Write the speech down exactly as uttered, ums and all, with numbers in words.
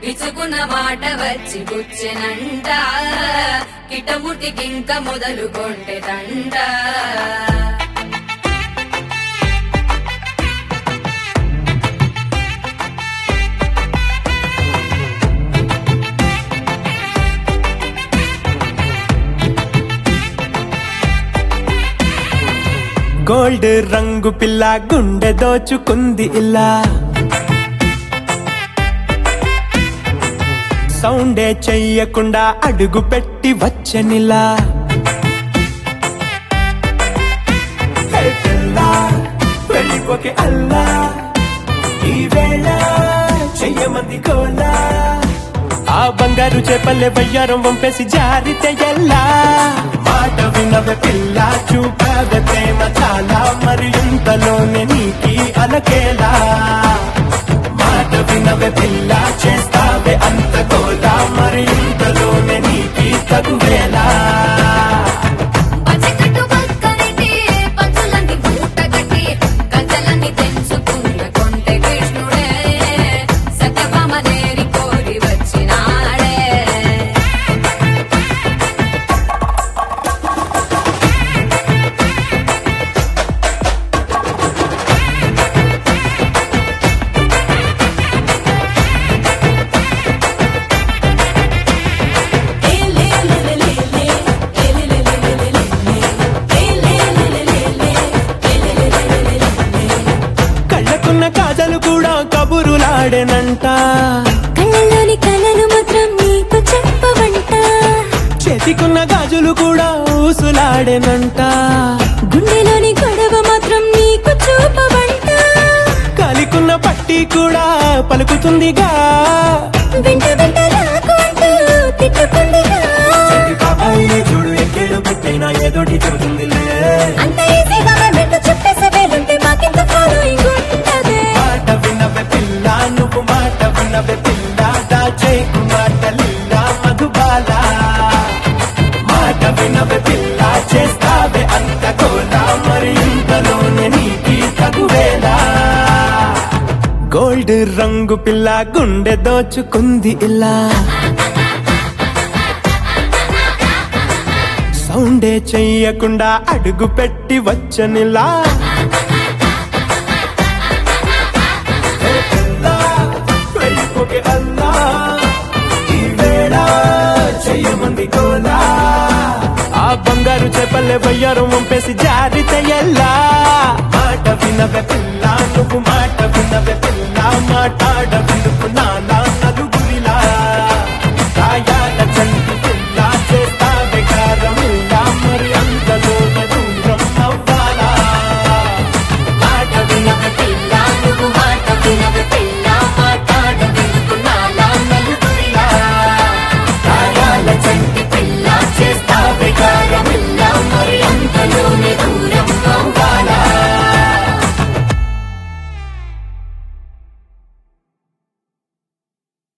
విసుగున మాట వచ్చి గుచ్చెనంట కిటముటికింక మొదలు కొట్టెదంట గోల్డ్ రంగు పిల్ల గుండె దోచుకుంది ఇలా సౌండే చెయ్యకుండా అడుగు పెట్టి వచ్చనిలా వెళ్ళిపోకే అల్లా ఈ వేళ చెయ్యమంది కోలా ఆ బంగారు చేపల్లె వయ్యారం వంపేసి జారితే ఎల్లా మాట వినవే పిల్ల చూపవే ప్రేమ చాలా మరి ఇంతలోనే నీకి అలకేలా మాట వినవే పిల్ల చేస్తావే అంత గోలా మరి ఇంతలోనే నీకి తగువేలా కాజలు కూడా కబురులాడేనంట కళ్ళలోని కళలు మాత్రం నీకు చెప్పవంట చేతికున్న గాజులు కూడా ఊసులాడేనంట గుండెలోని గొడవ మాత్రం నీకు చూపవంట కాలికున్న పట్టి కూడా పలుకుతుందిగా వెంట వెంట లాకు అంటూ తిట్టుకుందిగా చూడు ఎక్కేడు పెట్టైనా ఏదోటి చూస్తుందిలే అంత ఈజీగా వెంట చెప్పేసే వేలుంటే మాకెంత ఫాలోయింగ్ ఉంటది మాట వినవే పిల్ల నువ్వు మాట వినవే పిల్ల దాచేకు మాటలిల్లా మధుబాల మాట వినవే పిల్ల చేస్తావే అంత కోలా మరి ఇంతలోనే నీకి తగువేలా గోల్డ్ రంగు పిల్ల గుండె దోచుకుంది ఇలా సౌండే చెయ్యకుండా అడుగు పెట్టి వచ్చనిలా అల్లా ఈ వేళ చెయ్యమంది కోలా ఆ బంగారు చేపల్లె వయ్యారం వంపేసి జారితే ఎల్లా మాట వినవే పిల్ల నువ్వు మాట